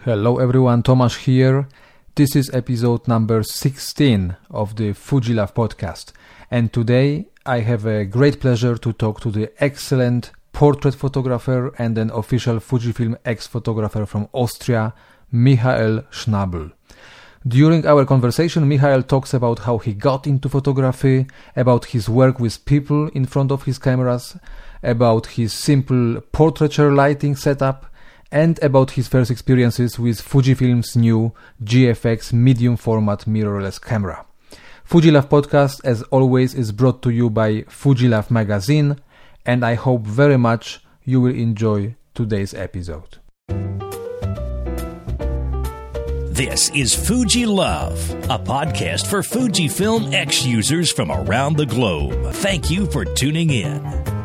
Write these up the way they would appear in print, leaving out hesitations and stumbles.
Hello everyone, Tomasz here. This is episode number 16 of the FujiLove podcast. And today I have a great pleasure to talk to the excellent portrait photographer and an official Fujifilm ex-photographer from Austria, Michael Schnabel. During our conversation, Michael talks about how he got into photography, about his work with people in front of his cameras, about his simple portraiture lighting setup, and about his first experiences with Fujifilm's new GFX medium format mirrorless camera. FujiLove podcast, as always, is brought to you by FujiLove magazine, and I hope very much you will enjoy today's episode. This is FujiLove, a podcast for Fujifilm X users from around the globe. Thank you for tuning in.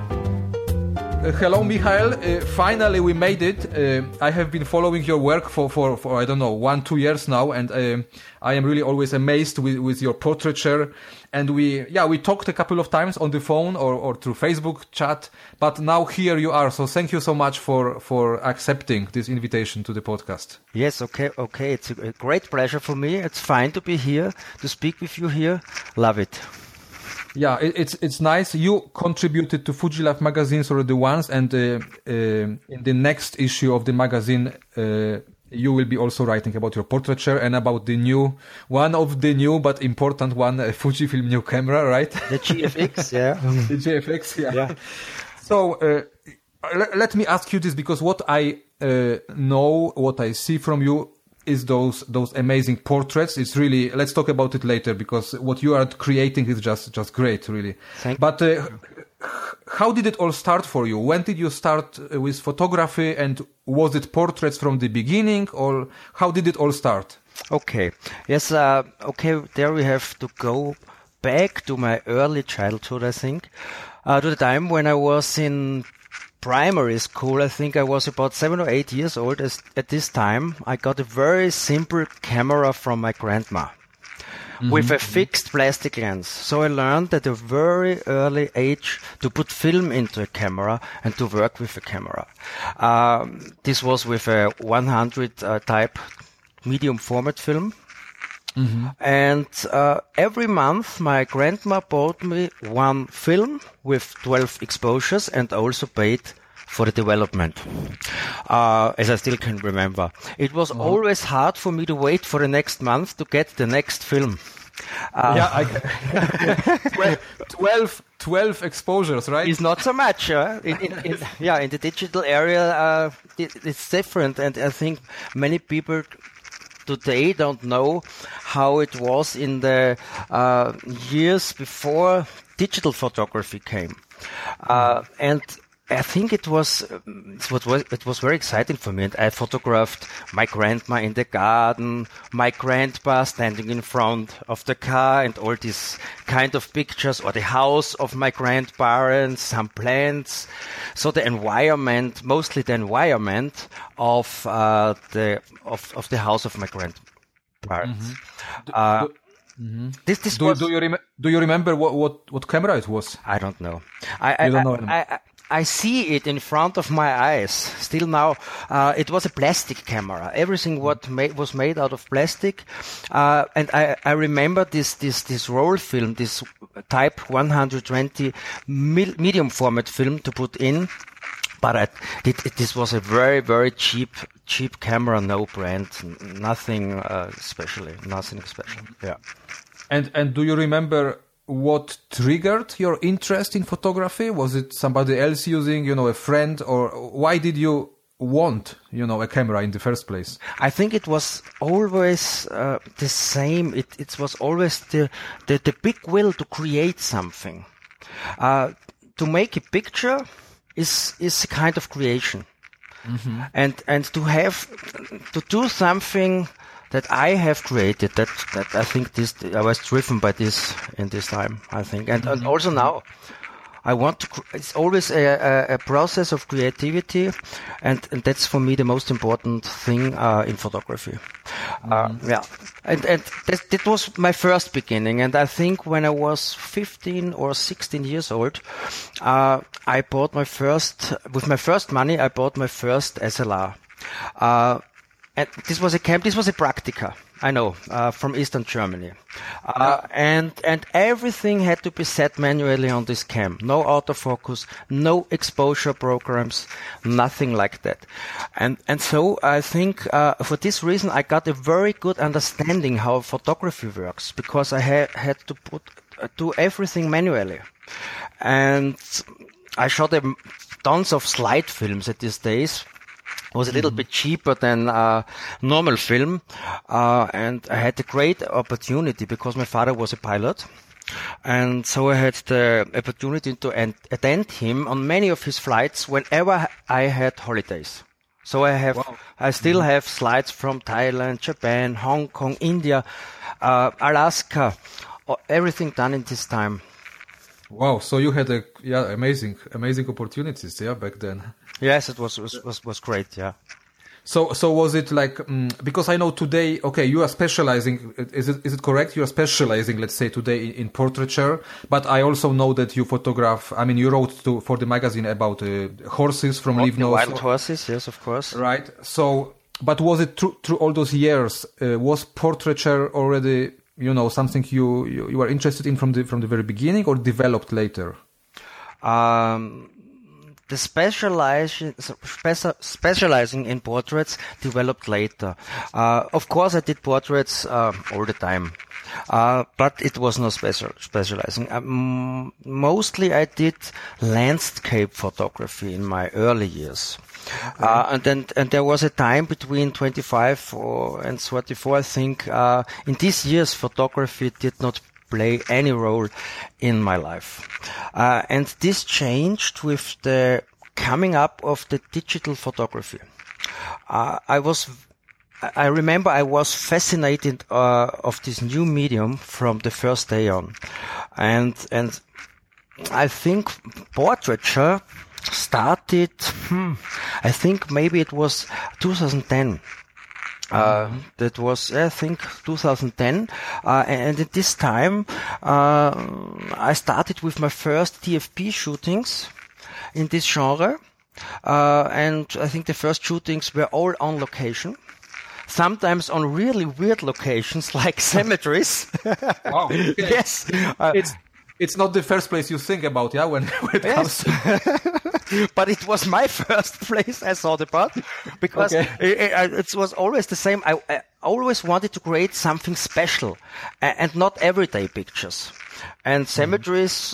Hello, Michael. Finally, we made it. I have been following your work for I don't know, 1-2 years now, and I am really always amazed with your portraiture. And we talked a couple of times on the phone or through Facebook chat, but now here you are. So thank you so much for accepting this invitation to the podcast. Yes, okay. It's a great pleasure for me. It's fine to be here, to speak with you here. Love it. Yeah, it's nice. You contributed to FujiLove magazines already once, and in the next issue of the magazine, you will be also writing about your portraiture and about one of the new but important one, Fujifilm new camera, right? The GFX, yeah. The GFX, yeah. So let me ask you this, because what I know, what I see from you is those amazing portraits. It's really, let's talk about it later, because what you are creating is just great, really. But how did it all start for you? When did you start with photography, and was it portraits from the beginning, or how did it all start? Okay. Yes, there we have to go back to my early childhood, I think, to the time when I was in primary school. I think I was about 7 or 8 years old. At this time, I got a very simple camera from my grandma with a fixed plastic lens. So I learned at a very early age to put film into a camera and to work with a camera. This was with a 100 type medium format film. And every month my grandma bought me one film with 12 exposures and also paid for the development, as I still can remember. It was always hard for me to wait for the next month to get the next film. 12 exposures, right? It's not so much. In the digital area, it's different, and I think many people today don't know how it was in the years before digital photography came. And I think it was very exciting for me. And I photographed my grandma in the garden, my grandpa standing in front of the car, and all these kind of pictures, or the house of my grandparents, some plants. So the environment, mostly the environment of the house of my grandparents. Do you remember what camera it was? I don't know. I see it in front of my eyes still now. It was a plastic camera. Everything was made out of plastic, and I remember this roll film, this type 120 medium format film to put in. But this was a very, very cheap camera, no brand, nothing special. Yeah. And do you remember what triggered your interest in photography? Was it somebody else using, a friend, or why did you want, a camera in the first place? I think it was always the same. It was always the big will to create something. To make a picture is a kind of creation. And to do something that I have created, that I think I was driven by this in this time, I think. And also now, I want to, it's always a process of creativity, and that's for me the most important thing in photography. And that was my first beginning, and I think when I was 15 or 16 years old, I bought with my first money, I bought my first SLR. And this was a camp. This was a Praktika, I know, from Eastern Germany, and everything had to be set manually on this cam. No autofocus, no exposure programs, nothing like that. And so I think for this reason I got a very good understanding how photography works, because I had to do everything manually, and I shot tons of slide films at these days. It was a little bit cheaper than normal film, and I had a great opportunity because my father was a pilot, and so I had the opportunity to attend him on many of his flights whenever I had holidays. So I still have slides from Thailand, Japan, Hong Kong, India, Alaska, everything done in this time. Wow! So you had amazing opportunities, back then. Yes, it was great. Yeah. So was it like because I know today? Okay, you are specializing. Is it correct? You are specializing, let's say, today in portraiture. But I also know that you photograph. I mean, you wrote for the magazine about horses from Livno. Wild horses, yes, of course. Right. So, but was it through all those years? Was portraiture already, something you were interested in from the very beginning, or developed later? The specializing in portraits developed later. Of course, I did portraits all the time, but it was not specializing. Mostly, I did landscape photography in my early years. Okay. And there was a time between 25 and 34, I think. In these years, photography did not play any role in my life. And this changed with the coming up of the digital photography. I remember I was fascinated of this new medium from the first day on. And I think portraiture started, I think maybe it was 2010. That was, I think, 2010. And at this time, I started with my first TFP shootings in this genre. And I think the first shootings were all on location. Sometimes on really weird locations like cemeteries. Wow. Okay. Yes. It's not the first place you think about, when it comes to... But it was my first place I thought about, because it was always the same. I always wanted to create something special and not everyday pictures. And cemeteries,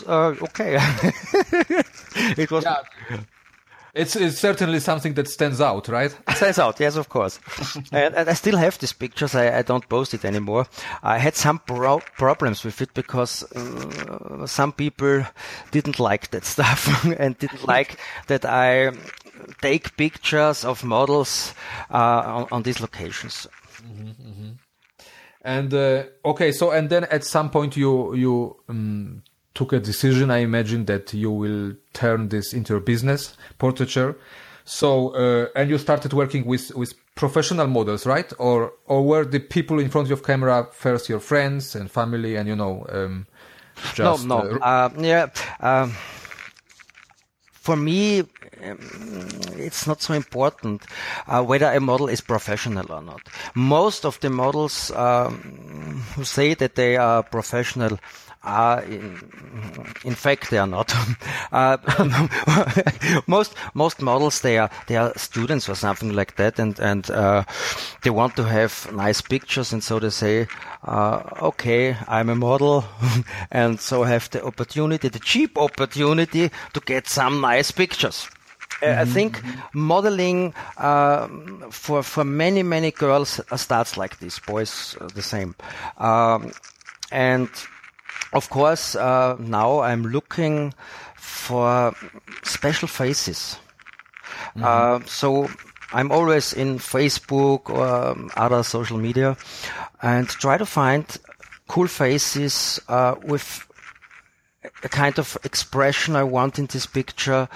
it was... Yeah. It's certainly something that stands out, right? Stands out, yes, of course. and I still have these pictures. I don't post it anymore. I had some problems with it because some people didn't like that stuff and didn't like that I take pictures of models on these locations. Mm-hmm, mm-hmm. And and then at some point you took a decision, I imagine, that you will turn this into a business, portraiture. So, and you started working with professional models, right? Or were the people in front of your camera first your friends and family and, just... No. For me, it's not so important whether a model is professional or not. Most of the models who say that they are professional in fact, they are not. Most models, they are students or something like that, and they want to have nice pictures, and so they say, okay, I'm a model, and so I have the cheap opportunity to get some nice pictures. I think modeling for many girls starts like this. Boys the same, and of course, now I'm looking for special faces. So I'm always in Facebook or other social media and try to find cool faces with a kind of expression I want in this picture.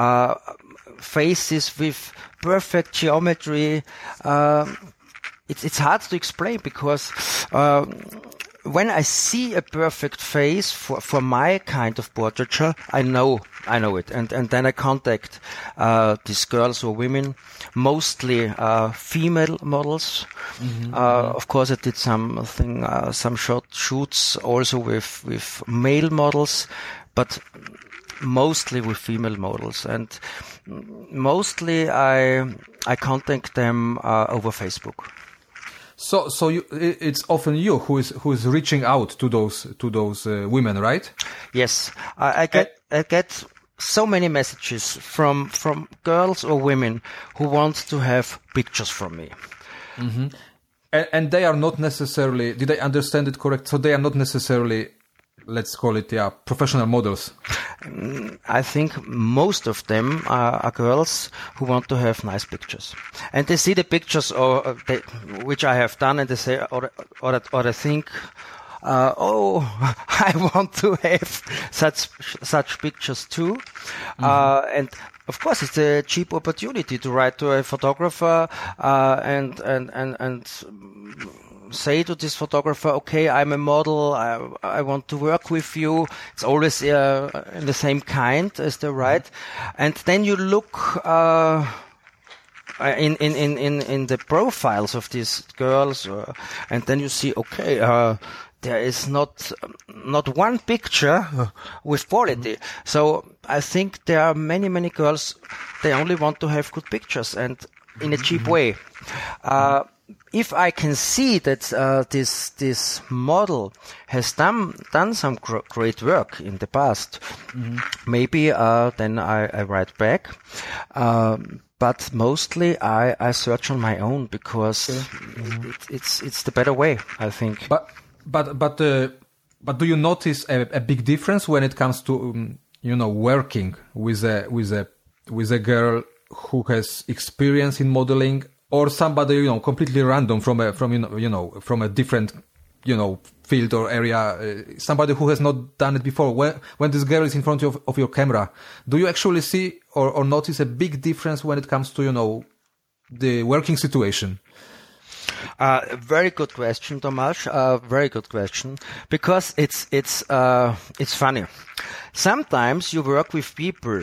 Faces with perfect geometry. It's hard to explain because when I see a perfect face for my kind of portraiture, I know it, and then I contact these girls or women, mostly female models. Of course, I did some shoots also with male models, but mostly with female models, and mostly I contact them over Facebook. So it's often you who is reaching out to those women, right? Yes, I get so many messages from girls or women who want to have pictures from me. Mm-hmm. And they are not necessarily. Did I understand it correct? So they are not necessarily, let's call it, professional models. I think most of them are girls who want to have nice pictures, and they see the pictures which I have done, and they say, or they think, oh, I want to have such pictures too. And of course, it's a cheap opportunity to write to a photographer and say to this photographer, okay, I'm a model, I want to work with you. It's always in the same kind as they write. And then you look in the profiles of these girls, and then you see, okay, there is not one picture with quality. So I think there are many girls, they only want to have good pictures and in a cheap way. If I can see that this model has done some great work in the past, maybe then I write back. But mostly I search on my own because it's the better way, I think. But do you notice a big difference when it comes to working with a girl who has experience in modeling, or somebody completely random from a different field or area, somebody who has not done it before? When this girl is in front of your camera, do you actually see or notice a big difference when it comes to the working situation? Very good question, Tomasz. Very good question, because it's funny. Sometimes you work with people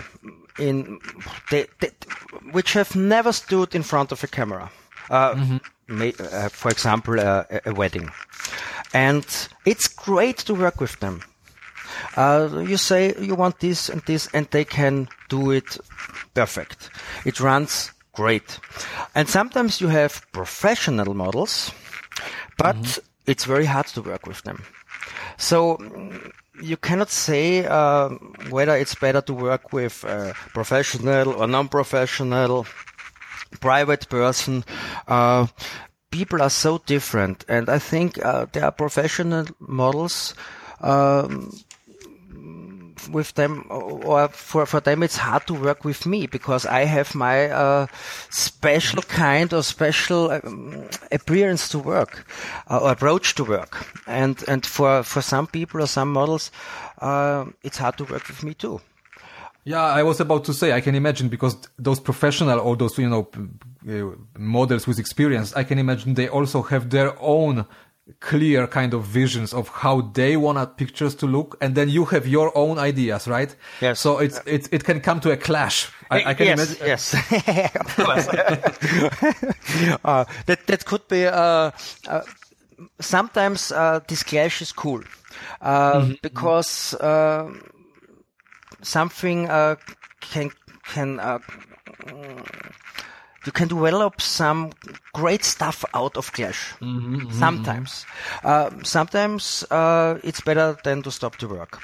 which have never stood in front of a camera. For example, a wedding, and it's great to work with them. You say you want this and this, and they can do it perfect. It runs great. And sometimes you have professional models, but it's very hard to work with them. So you cannot say whether it's better to work with a professional or non-professional, private person. People are so different, and I think there are professional models with them, or for them it's hard to work with me because I have my special kind or special appearance to work or approach to work, and for some people or some models it's hard to work with me too. Yeah, I was about to say, I can imagine, because those professional or those models with experience, I can imagine they also have their own clear kind of visions of how they want pictures to look, and then you have your own ideas, right? Yes. So it can come to a clash. I can imagine. Yes. Of course. That could be. Sometimes this clash is cool because something can. You can develop some great stuff out of clash. Sometimes. Sometimes it's better than to stop to work.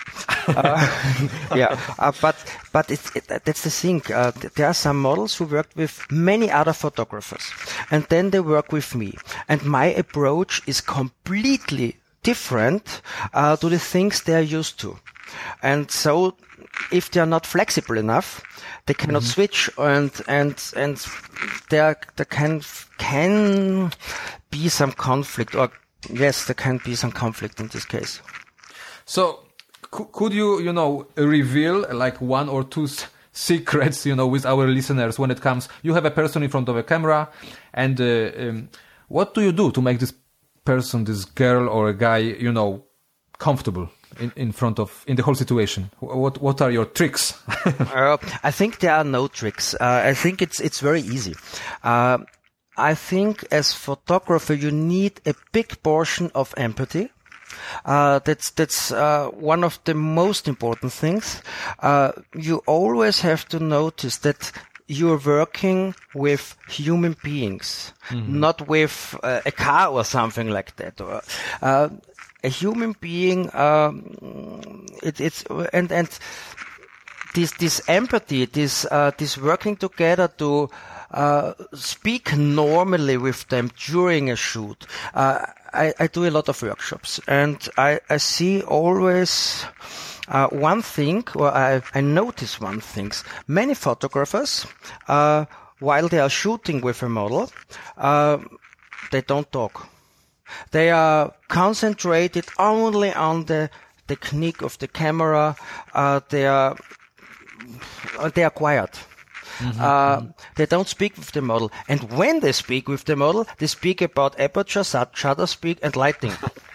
But that's the thing. There are some models who work with many other photographers, and then they work with me. And my approach is completely different to the things they are used to. And so if they are not flexible enough, they cannot switch, and there can be some conflict, or yes, there can be some conflict in this case. So could you reveal like one or two secrets with our listeners when it comes? You have a person in front of a camera, and what do you do to make this person, this girl or a guy, you know, comfortable in the whole situation? What are your tricks? I think there are no tricks. I think it's very easy. I think as photographer you need a big portion of empathy. That's one of the most important things. You always have to notice that you're working with human beings, not with a car or something like that. Or a human being. This empathy, this working together to speak normally with them during a shoot. I do a lot of workshops, and I see always one thing, or I notice one thing. Many photographers, while they are shooting with a model, they don't talk. They are concentrated only on the technique of the camera. They are quiet. They don't speak with the model. And when they speak with the model, they speak about aperture, shutter speed, and lighting.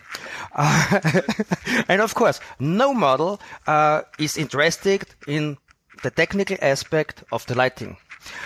And of course, no model is interested in the technical aspect of the lighting.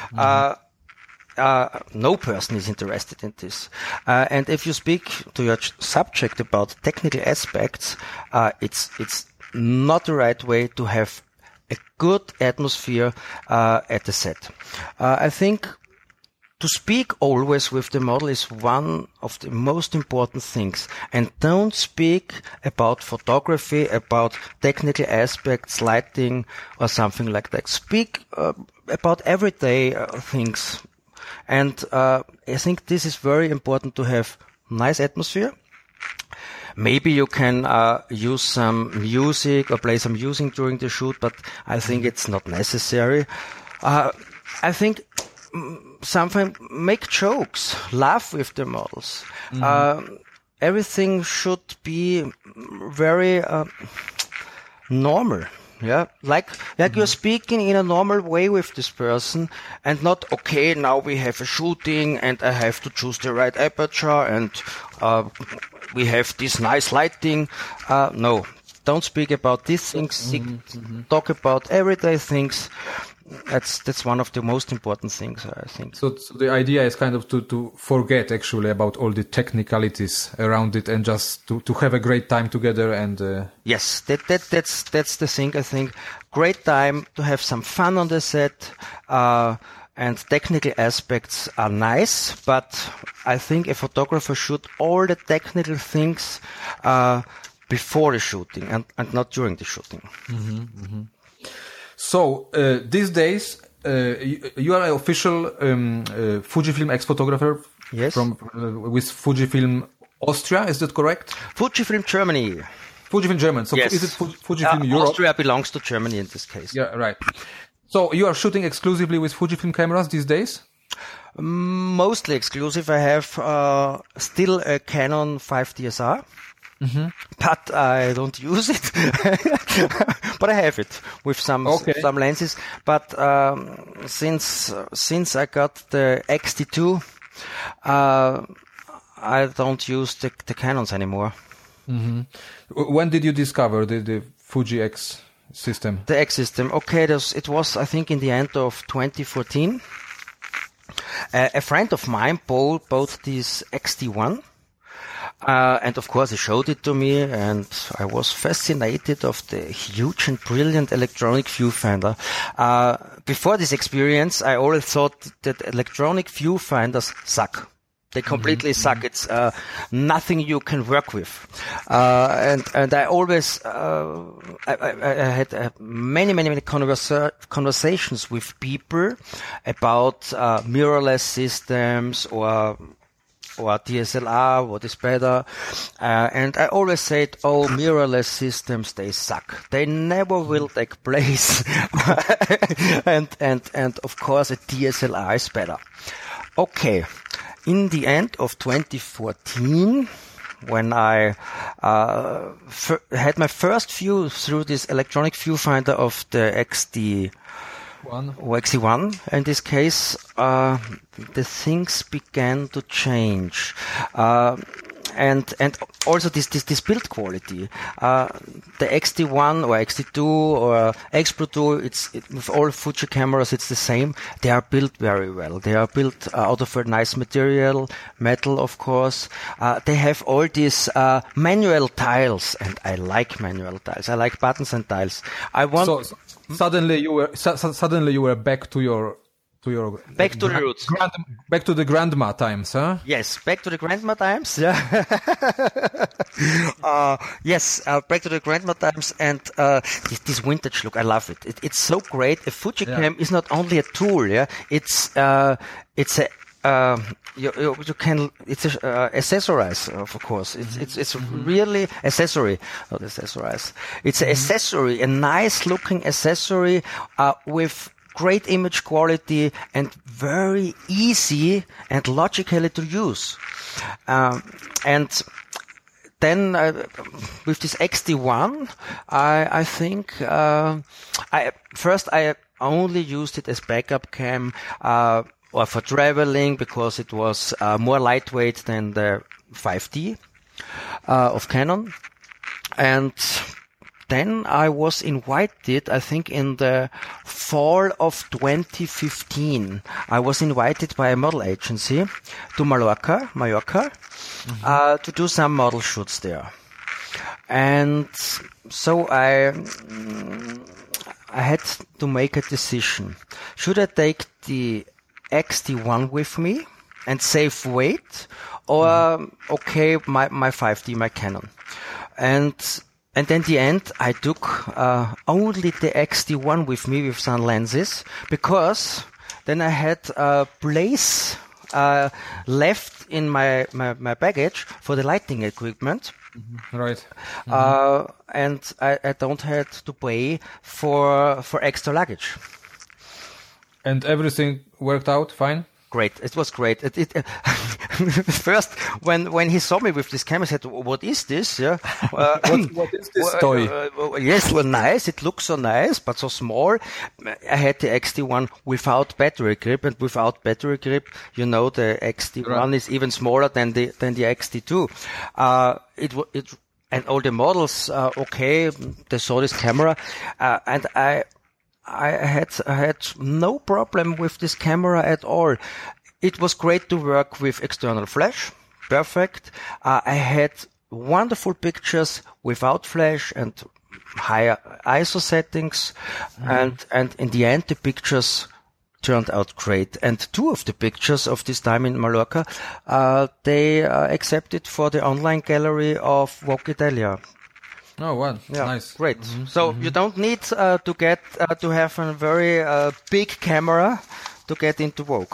No person is interested in this. And if you speak to your subject about technical aspects, it's not the right way to have a good atmosphere at the set. I think to speak always with the model is one of the most important things. And don't speak about photography, about technical aspects, lighting, or something like that. Speak about everyday things. And I think this is very important to have nice atmosphere. Maybe you can use some music or play some music during the shoot, but I think it's not necessary. I think sometimes make jokes, laugh with the models. Everything should be very normal. Yeah, like you're speaking in a normal way with this person, and not, okay, now we have a shooting and I have to choose the right aperture and we have this nice lighting. No, don't speak about these things. Talk about everyday things. That's one of the most important things, I think. So the idea is kind of to forget actually about all the technicalities around it and just to have a great time together and. Yes, that's the thing. I think great time to have some fun on the set. And technical aspects are nice, but I think a photographer should all the technical things before the shooting and not during the shooting. So these days, you are an official Fujifilm ex-photographer. Yes. With Fujifilm Austria, is that correct? Fujifilm Germany. Fujifilm German. So yes. Is it Fujifilm Europe? Austria belongs to Germany in this case. Yeah, right. So you are shooting exclusively with Fujifilm cameras these days? Mostly exclusive. I have still a Canon 5 DSR, but I don't use it. But I have it with some lenses. But since I got the XT2, I don't use the Canons anymore. When did you discover the Fuji X system? The X system. Okay, it was, I think, in the end of 2014. A friend of mine bought this XT1. And of course he showed it to me, and I was fascinated of the huge and brilliant electronic viewfinder. Before this experience, I always thought that electronic viewfinders suck. They completely suck. It's nothing you can work with. And I always I had many conversations with people about mirrorless systems or DSLR, what is better. And I always said, mirrorless systems, they suck. They never will take place. and of course a DSLR is better. Okay. In the end of 2014, when I had my first view through this electronic viewfinder of the XT1, in this case, the things began to change. and also this build quality. The XT1 or XT2 or X Pro 2, with all Fuji cameras, it's the same. They are built very well. They are built out of a nice material, metal, of course. They have all these manual tiles, and I like manual tiles. I like buttons and tiles. Suddenly you were back to your back to the roots. Back to the grandma times, huh? Yes, back to the grandma times. Yeah. Yes, back to the grandma times, and this vintage look. I love it. It's so great. A Fuji cam is not only a tool. Yeah, it's accessorize, of course. It's really accessory, not accessorize. It's an accessory, a nice looking accessory with great image quality and very easy and logically to use. And then with this XT1, I think I only used it as backup cam or for traveling, because it was more lightweight than the 5D of Canon. And then I was invited, I think in the fall of 2015, I was invited by a model agency to Mallorca, to do some model shoots there. And so I had to make a decision. Should I take the XT1 with me and save weight, or my 5D, my Canon? And in the end, I took only the XT1 with me with some lenses, because then I had a place left in my baggage for the lighting equipment. Right. And I don't have to pay for extra luggage. And everything worked out fine? Great. It was great. First, when he saw me with this camera, he said, "What is this?" Yeah. What is this toy? Yes, well, nice. It looks so nice, but so small. I had the XT1 without battery grip, and without battery grip, the XT1 is even smaller than the XT2. And all the models, they saw this camera, and I had no problem with this camera at all. It was great to work with external flash. Perfect. I had wonderful pictures without flash and higher ISO settings. And in the end, the pictures turned out great. And two of the pictures of this time in Mallorca, they accepted for the online gallery of Vogue Italia. Oh, wow. Yeah, nice. Great. So you don't need to have a very big camera to get into Vogue.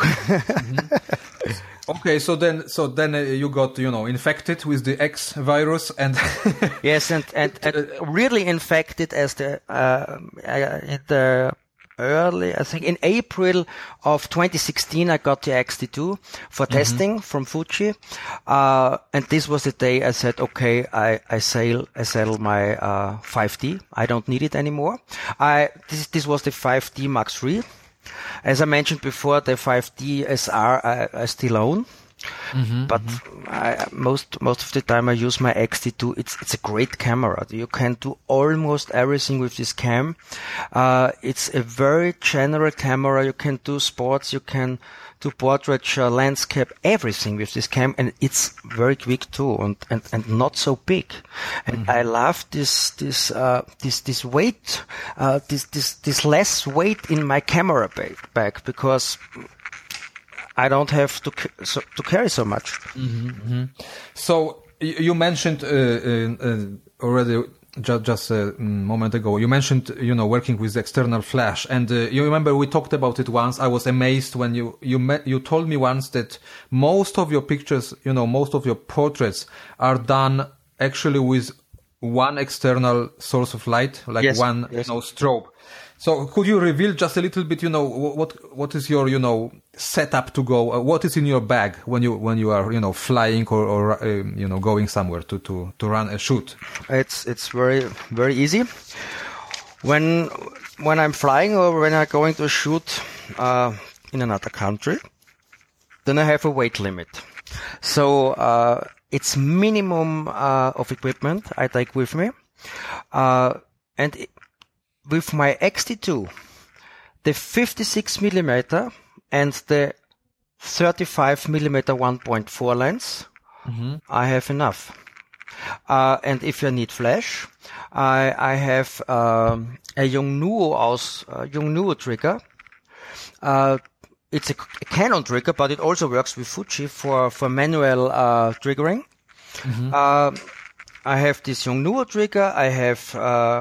Okay, so then you got infected with the X virus and yes, and really infected as in the early, I think in April of 2016, I got the XT2 for testing from Fuji. And this was the day I said, okay, I sell my 5D. I don't need it anymore. This was the 5D Mark III. As I mentioned before, the 5D SR I still own. But most of the time I use my XT2. It's a great camera. You can do almost everything with this cam. It's a very general camera. You can do sports, you can do portraiture, landscape, everything with this cam, and it's very quick too, and not so big. And I love this weight, this less weight in my camera bag, because I don't have to carry so much. So you mentioned already just a moment ago. You mentioned working with external flash, and you remember we talked about it once. I was amazed when you told me once that most of your pictures, most of your portraits are done actually with one external source of light, like strobe. So could you reveal just a little bit, what is your, setup to go? What is in your bag when you are, flying or going somewhere to run a shoot? It's very, very easy. When I'm flying or when I'm going to shoot in another country, then I have a weight limit. So it's minimum of equipment I take with me. With my XT2, the 56 millimeter and the 35 millimeter 1.4 lens, I have enough. And if you need flash, I have a Yongnuo trigger. It's a Canon trigger, but it also works with Fuji for manual triggering. I have this Yongnuo trigger. I have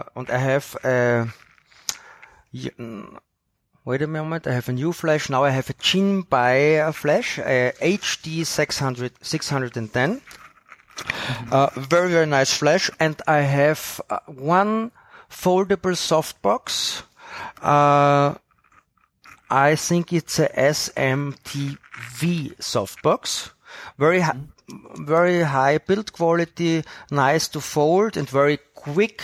wait a moment. I have a new flash now. I have a Jinbei flash, HD 610. Very, very nice flash. And I have one foldable softbox. I think it's a SMTV softbox. Very high build quality, nice to fold, and very quick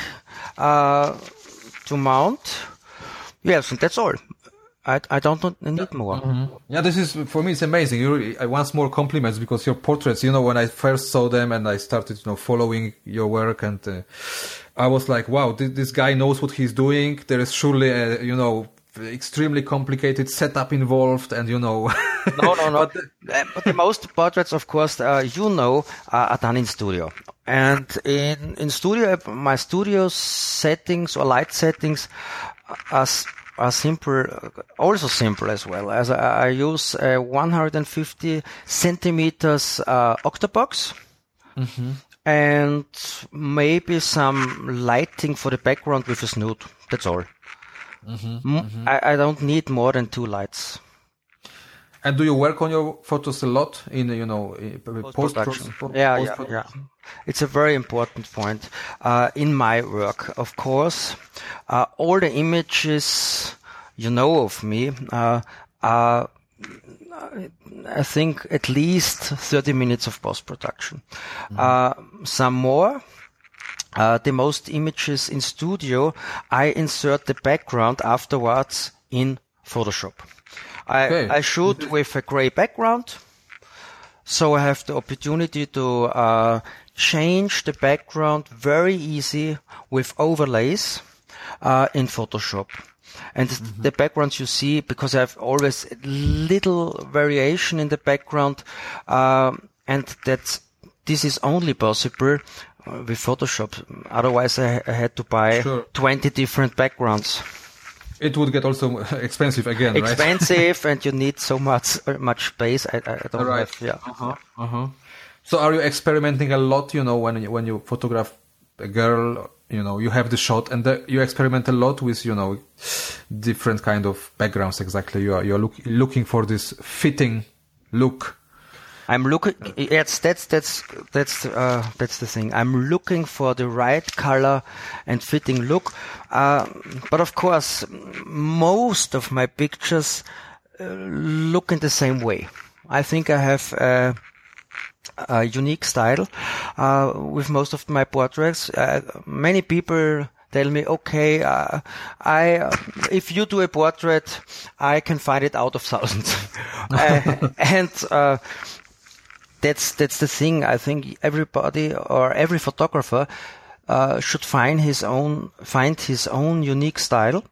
to mount. Yes, and that's all. I don't need more. Yeah, this is, for me, it's amazing. I once more compliments, because your portraits, when I first saw them and I started, following your work, and I was like, wow, this guy knows what he's doing. There is surely a, extremely complicated setup involved, and No. But the most portraits, of course, are done in studio. And in studio, my studio settings or light settings are simple, also simple as well. As I use a 150 centimeters octobox, and maybe some lighting for the background with a snoot. That's all. I don't need more than 2 lights. And do you work on your photos a lot in post-production? Yeah. It's a very important point in my work. Of course, all the images of me are, I think, at least 30 minutes of post-production. Some more. The most images in studio, I insert the background afterwards in Photoshop. I shoot with a gray background, so I have the opportunity to change the background very easy with overlays in Photoshop. And the backgrounds you see, because I have always little variation in the background, and this is only possible with Photoshop. Otherwise, I had to buy 20 different backgrounds. It would get also expensive again, right? Expensive, and you need so much space. I don't have. Yeah. So, are you experimenting a lot? When you photograph a girl, you have the shot, and you experiment a lot with, different kind of backgrounds. Exactly, you're looking for this fitting look. I'm looking. Yes, that's the thing. I'm looking for the right color and fitting look. But of course, most of my pictures look in the same way. I think I have a unique style with most of my portraits. Many people tell me, okay, if you do a portrait, I can find it out of thousands, and that's the thing. I think everybody or every photographer should find his own unique style.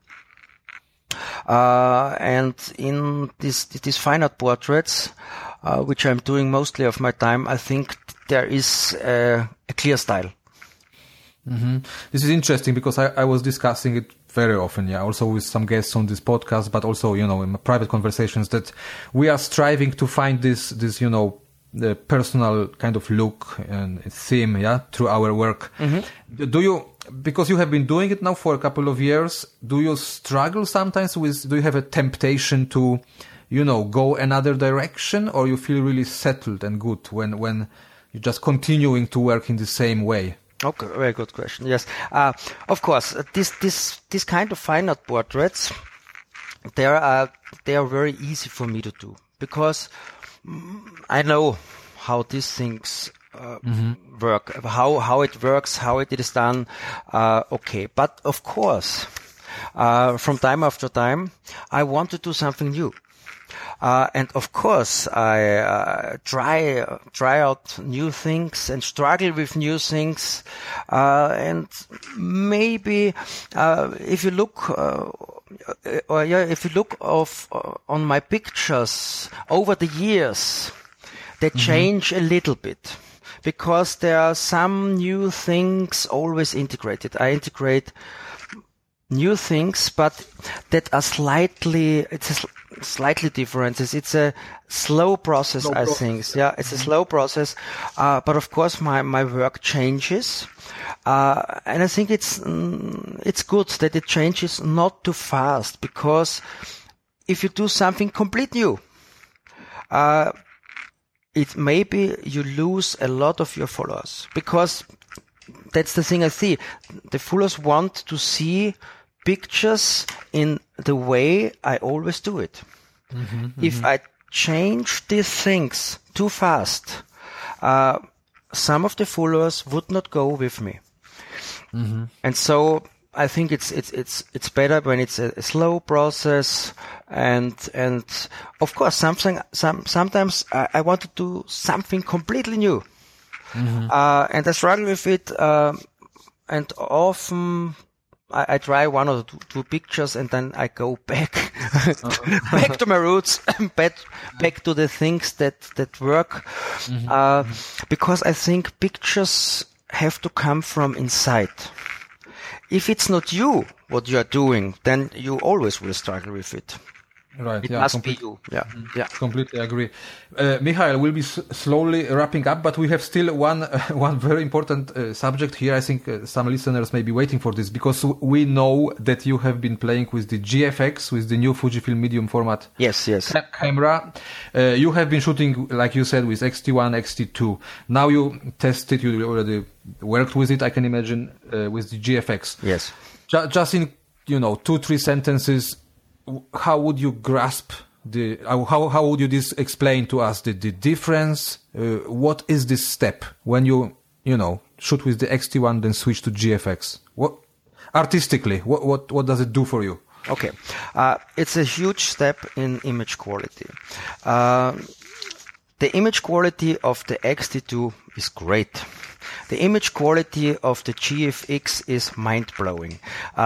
And in these fine art portraits, which I'm doing mostly of my time, I think there is a clear style. This is interesting, because I was discussing it very often, also with some guests on this podcast, but also, in my private conversations, that we are striving to find this, the personal kind of look and theme, through our work. Do you, because you have been doing it now for a couple of years, do you struggle sometimes do you have a temptation to, go another direction, or you feel really settled and good when you're just continuing to work in the same way? Okay, very good question. Yes, of course, this kind of fine art portraits, they are very easy for me to do, because I know how these things work, how it works, how it is done. Okay, but of course, from time after time, I want to do something new. And of course, I try out new things and struggle with new things. And maybe if you look on my pictures over the years, they change a little bit. Because there are some new things always integrated. I integrate new things, but that are slightly different. It's a slow process, I think. Yeah, it's a slow process. But of course, my work changes. And I think it's good that it changes not too fast, because if you do something completely new, it maybe you lose a lot of your followers, because that's the thing I see. The followers want to see pictures in the way I always do it. If I change these things too fast, some of the followers would not go with me. And so I think it's better when it's a slow process, and of course sometimes I want to do something completely new, and I struggle with it, and often I try one or two pictures and then I go back back to my roots, back to the things that work, because I think pictures have to come from inside. If it's not you, what you are doing, then you always will struggle with it. Right. It must be you. Yeah. Completely agree. Michael, we'll be slowly wrapping up, but we have still one very important subject here. I think some listeners may be waiting for this, because we know that you have been playing with the GFX, with the new Fujifilm medium format. Yes. Camera. You have been shooting, like you said, with X-T1, X-T2. Now you tested, you already worked with it, I can imagine, with the GFX. Yes. Just in, 2-3 sentences, how would you grasp how would you explain to us the difference? What is this step when you shoot with the X-T1 then switch to GFX? What artistically, what does it do for you? Okay, it's a huge step in image quality. The image quality of the X-T2 is great. The image quality of the GFX is mind-blowing.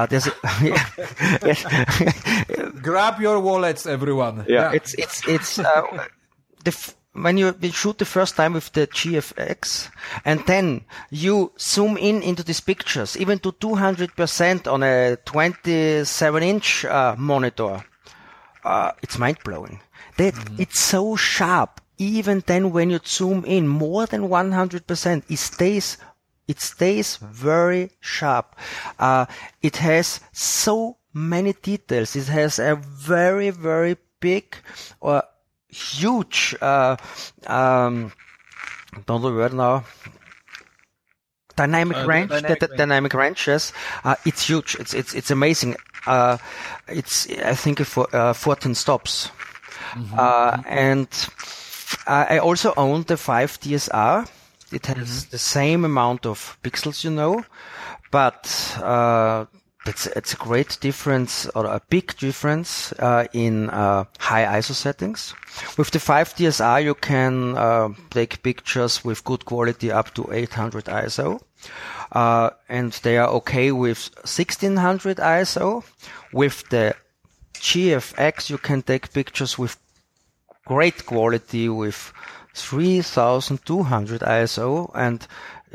Grab your wallets, everyone. Yeah. It's when you shoot the first time with the GFX, and then you zoom into these pictures, even to 200% on a 27-inch monitor, it's mind-blowing. It's so sharp. Even then, when you zoom in more than 100%, it stays very sharp. It has so many details. It has a very, very big or huge, don't know the word now, dynamic range. Dynamic range, yes. It's huge. It's amazing. It's, I think, 14 stops. And I also own the 5 DSR. It has the same amount of pixels, but it's a great difference, or a big difference in high ISO settings. With the 5 DSR, you can take pictures with good quality up to 800 ISO, and they are okay with 1600 ISO. With the GFX, you can take pictures with great quality with 3200 ISO, and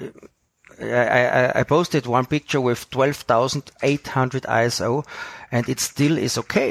I posted one picture with 12,800 ISO, and it still is okay.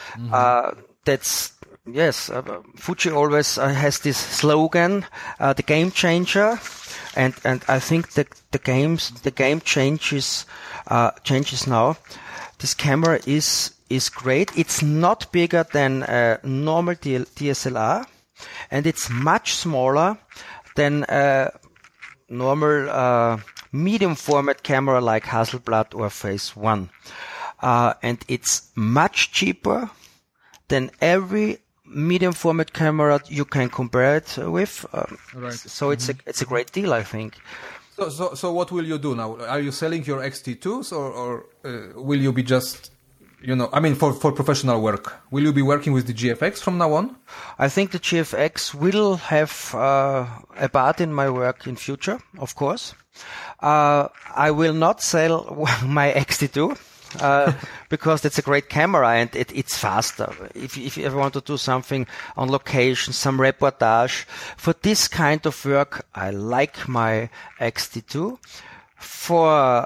Fuji always has this slogan, the game changer, and I think the game changes now. This camera is great. It's not bigger than a normal DSLR, and it's much smaller than a normal medium format camera like Hasselblad or Phase 1. And it's much cheaper than every medium format camera you can compare it with. Right. So it's a great deal, I think. So what will you do now? Are you selling your X-T2s or will you be just for professional work? Will you be working with the GFX from now on? I think the GFX will have a part in my work in future, of course. I will not sell my X-T2. Because it's a great camera and it's faster. If you ever want to do something on location, some reportage, for this kind of work, I like my X-T2. For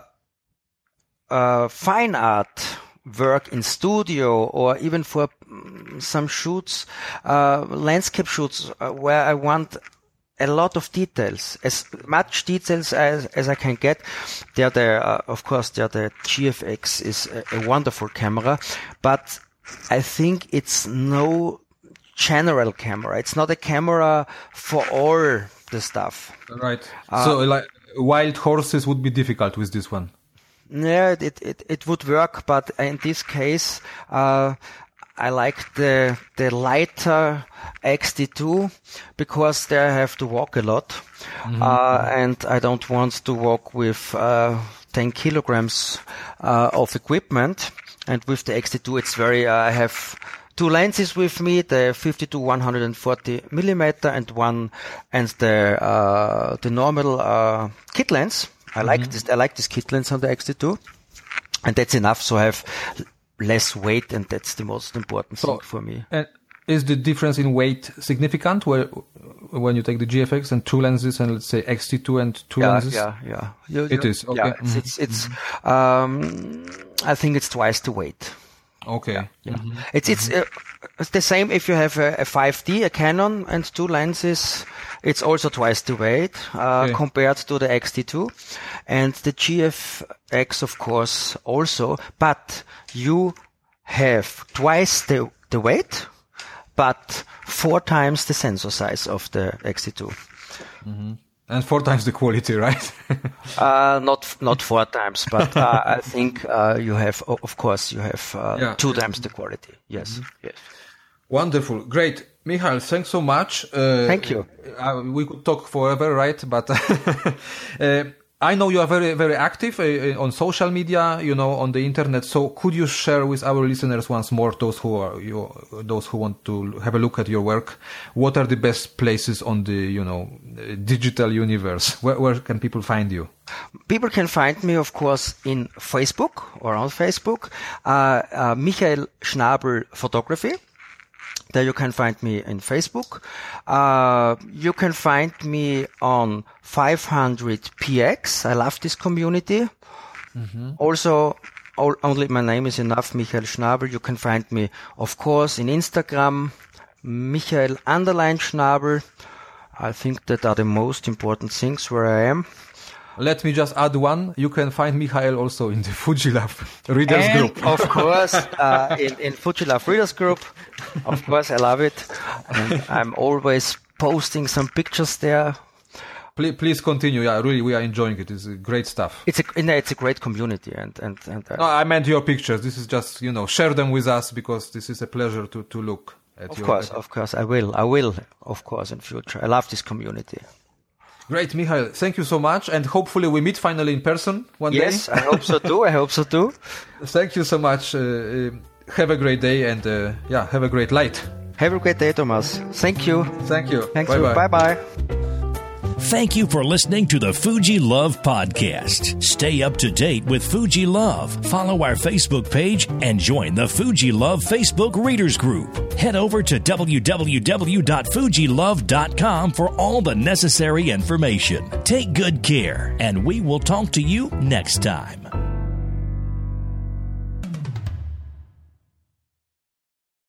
fine art work in studio, or even for some shoots, landscape shoots, where I want a lot of details, as much details as I can get. Of course, the GFX is a wonderful camera, but I think it's no general camera. It's not a camera for all the stuff. Right. So, like wild horses would be difficult with this one. Yeah, it would work, but in this case, I like the lighter X-T2 because there I have to walk a lot, and I don't want to walk with 10 kilograms of equipment. And with the X-T2, it's I have two lenses with me, the 50-140 millimeter and the normal kit lens. I like this kit lens on the X-T2, and that's enough. So I have less weight, and that's the most important thing for me. And is the difference in weight significant when you take the GFX and two lenses, and let's say X-T2 and two lenses? Yeah. It is. Okay. Yeah, it's I think it's twice the weight. Okay. Yeah. It's the same if you have a 5D, a Canon, and two lenses. It's also twice the weight compared to the X-T2, and the GFX, of course, also. But you have twice the weight, but 4 times the sensor size of the X-T2. And 4 times the quality, right? Not 4 times, but I think you have 2 times the quality. Yes. Yes. Wonderful. Great. Michael, thanks so much. Thank you. We could talk forever, right? But I know you are very, very active on social media, on the internet. So could you share with our listeners once more, those who want to have a look at your work, what are the best places on the, digital universe? Where can people find you? People can find me, of course, in Facebook or on Facebook, Michael Schnabel Photography. There you can find me in Facebook. You can find me on 500px. I love this community. Also, only my name is enough, Michael Schnabel. You can find me, of course, in Instagram, Michael_Schnabel. I think that are the most important things where I am. Let me just add one. You can find Michael also in the FujiLove Readers Group. Of course, in FujiLove Readers Group. Of course, I love it. And I'm always posting some pictures there. Please continue. Yeah, really, we are enjoying it. It's great stuff. It's a great community. And no, I meant your pictures. This is just, share them with us because this is a pleasure to look at. Of course, I will, of course, in future. I love this community. Great, Michael. Thank you so much. And hopefully we meet finally in person one day. Yes, I hope so too. Thank you so much. Have a great day and have a great light. Have a great day, Thomas. Thank you. Thank you. Bye-bye. Bye-bye. Thank you for listening to the Fuji Love Podcast. Stay up to date with Fuji Love. Follow our Facebook page and join the Fuji Love Facebook Readers Group. Head over to www.fujilove.com for all the necessary information. Take good care, and we will talk to you next time.